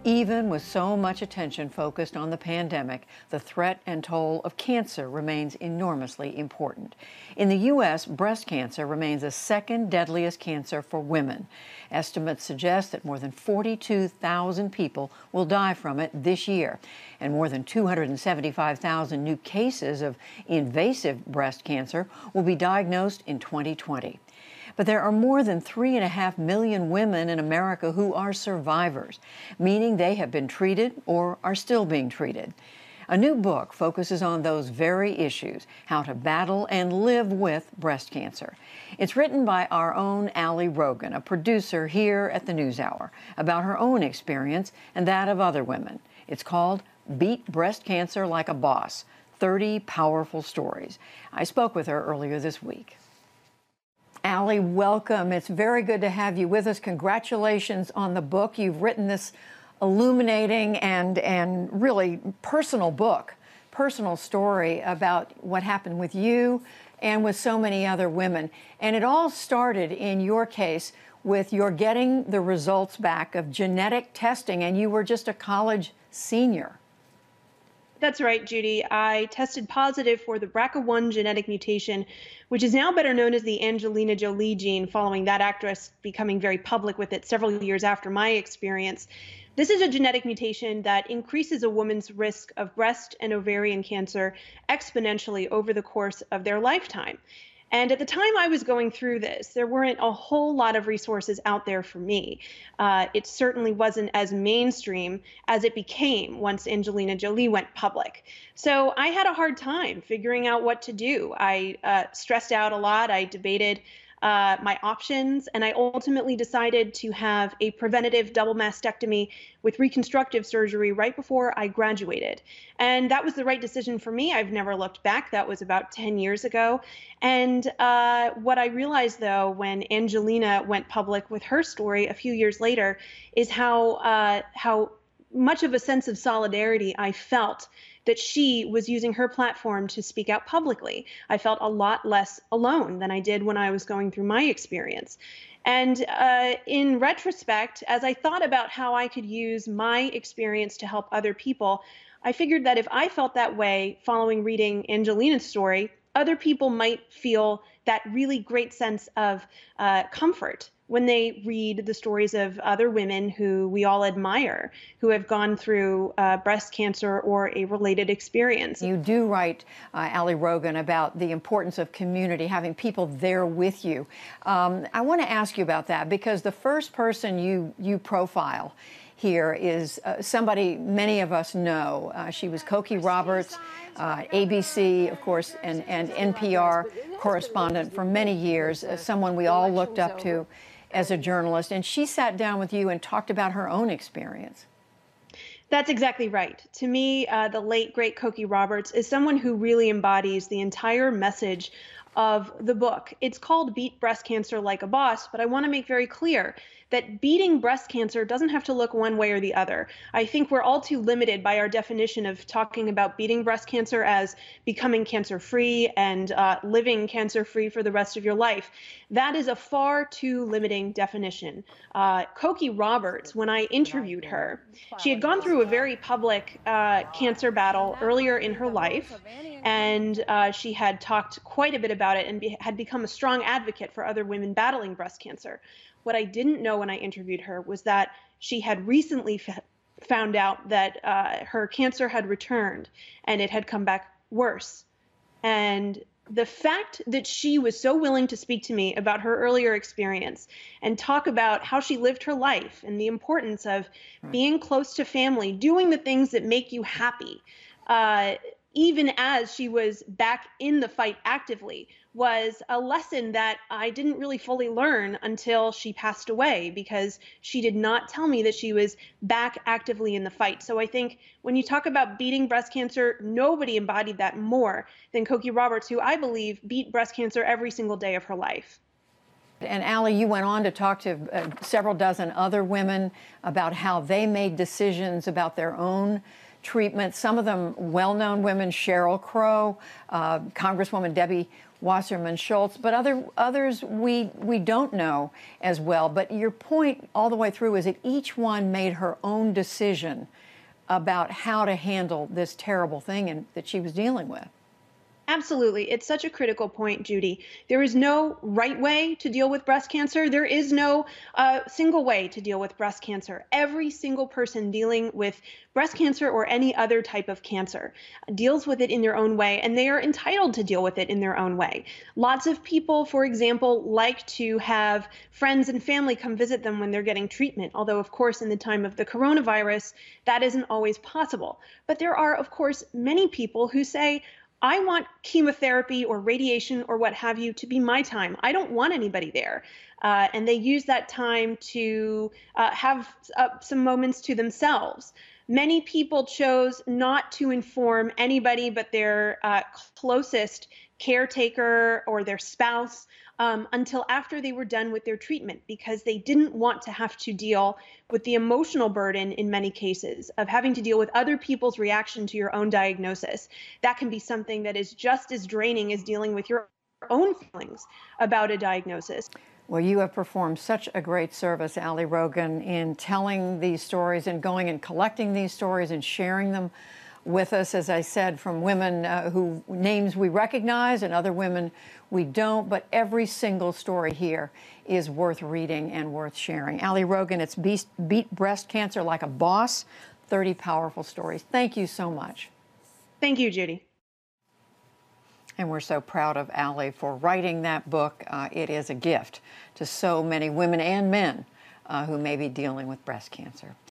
Even with so much attention focused on the pandemic, the threat and toll of cancer remains enormously important. In the U.S., breast cancer remains the second deadliest cancer for women. Estimates suggest that more than 42,000 people will die from it this year, and more than 275,000 new cases of invasive breast cancer will be diagnosed in 2020. But there are more than 3.5 million women in America who are survivors, meaning they have been treated or are still being treated. A new book focuses on those very issues, how to battle and live with breast cancer. It's written by our own Ali Rogan, a producer here at the NewsHour, about her own experience and that of other women. It's called Beat Breast Cancer Like a Boss, 30 Powerful Stories. I spoke with her earlier this week. Ali, welcome. It's very good to have you with us. Congratulations on the book. You've written this illuminating and really personal book, personal story about what happened with you and with so many other women. And it all started in your case with your getting the results back of genetic testing, and you were just a college senior. That's right, Judy. I tested positive for the BRCA1 genetic mutation, which is now better known as the Angelina Jolie gene, following that actress becoming very public with it several years after my experience. This is a genetic mutation that increases a woman's risk of breast and ovarian cancer exponentially over the course of their lifetime. And at the time I was going through this, there weren't a whole lot of resources out there for me. It certainly wasn't as mainstream as it became once Angelina Jolie went public. So I had a hard time figuring out what to do. I stressed out a lot. I debated my options, and I ultimately decided to have a preventative double mastectomy with reconstructive surgery right before I graduated. And that was the right decision for me. I've never looked back. That was about 10 years ago. And what I realized, though, when Angelina went public with her story a few years later, is how much of a sense of solidarity I felt that she was using her platform to speak out publicly. I felt a lot less alone than I did when I was going through my experience. And in retrospect, as I thought about how I could use my experience to help other people, I figured that if I felt that way following reading Angelina's story, other people might feel that really great sense of comfort when they read the stories of other women who we all admire, who have gone through breast cancer or a related experience. You do write, Ali Rogan, about the importance of community, having people there with you. I want to ask you about that because the first person you profile here is somebody many of us know. She was Cokie Roberts, ABC, of course, and NPR correspondent for many years, someone we all looked up to as a journalist. And she sat down with you and talked about her own experience. That's exactly right. To me, the late, great Cokie Roberts is someone who really embodies the entire message of the book. It's called Beat Breast Cancer Like a Boss, but I want to make very clear that beating breast cancer doesn't have to look one way or the other. I think we're all too limited by our definition of talking about beating breast cancer as becoming cancer-free and living cancer-free for the rest of your life. That is a far too limiting definition. Cokie Roberts, when I interviewed her, she had gone through a very public cancer battle earlier in her life, and she had talked quite a bit about it and had become a strong advocate for other women battling breast cancer. What I didn't know when I interviewed her was that she had recently found out that her cancer had returned and it had come back worse. And the fact that she was so willing to speak to me about her earlier experience and talk about how she lived her life and the importance of being close to family, doing the things that make you happy, even as she was back in the fight actively, was a lesson that I didn't really fully learn until she passed away, because she did not tell me that she was back actively in the fight. So I think when you talk about beating breast cancer, nobody embodied that more than Cokie Roberts, who I believe beat breast cancer every single day of her life. And Ali, you went on to talk to several dozen other women about how they made decisions about their own treatment, some of them well-known women, Sheryl Crow, Congresswoman Debbie Wasserman Schultz, but others we don't know as well. But your point all the way through is that each one made her own decision about how to handle this terrible thing that she was dealing with. Absolutely. It's such a critical point, Judy. There is no right way to deal with breast cancer. There is no single way to deal with breast cancer. Every single person dealing with breast cancer or any other type of cancer deals with it in their own way, and they are entitled to deal with it in their own way. Lots of people, for example, like to have friends and family come visit them when they're getting treatment, although, of course, in the time of the coronavirus, that isn't always possible. But there are, of course, many people who say, I want chemotherapy or radiation or what have you to be my time. I don't want anybody there. And they use that time to have some moments to themselves. Many people chose not to inform anybody but their closest caretaker or their spouse until after they were done with their treatment, because they didn't want to have to deal with the emotional burden in many cases of having to deal with other people's reaction to your own diagnosis. That can be something that is just as draining as dealing with your own feelings about a diagnosis. Well, you have performed such a great service, Ali Rogan, in telling these stories and going and collecting these stories and sharing them with us, as I said, from women who names we recognize and other women we don't. But every single story here is worth reading and worth sharing. Ali Rogan, it's Beat Breast Cancer Like a Boss, 30 Powerful Stories. Thank you so much. Thank you, Judy. And we're so proud of Ali for writing that book. It is a gift to so many women and men who may be dealing with breast cancer.